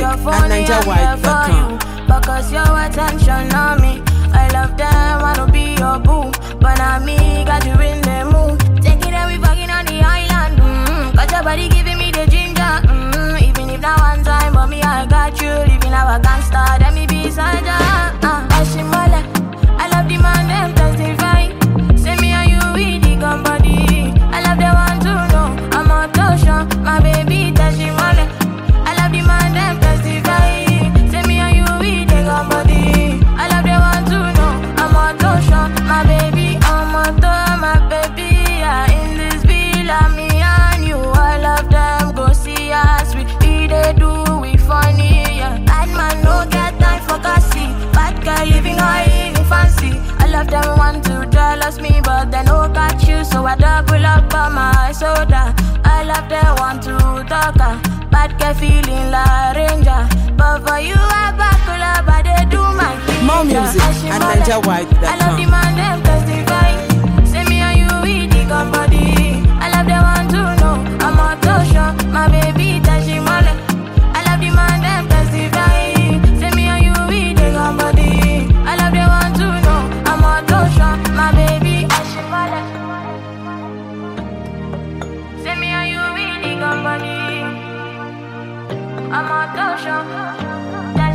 your phone, I'm here for you. Focus your attention on me. I love them, wanna be your boo. But not me, got you in the mood. Taking every fucking on the island. Got your body giving me the ginger. Even if not one time, but me, I got you. Living our gangster, let me be beside ya. Ashimole, I love the man, them testify. Say me and you, we the company. I love the one to know. I'm on Tosha, my baby, Tashimole. I love the man, them testify. Say me and you, we the company. I love the one to know. I'm on Tosha, my baby. I'm on Tosha, my baby. Yeah, in this villa, me and you. I love them, go see us. We they do, we funny. Yeah, bad man, no get time for Cassie. Bad guy living high, living fancy. I love them, want to jealous me, but they no got you, so I double up on my soda. I love them, want to talk. Bad guy feeling like ranger, but for you I buckle up, but they do my thing. More music at NigerWide.com. I love the man, them testify. Say me and you, we the company. I love them, want to know. I'm on Tosha, my baby, Tashimole. I love the man, them testify. Say me and you, we the company. I love them, want to know. I'm on Tosha, my baby, Tashimole. Say me and you, we the company. I'm on Tosha.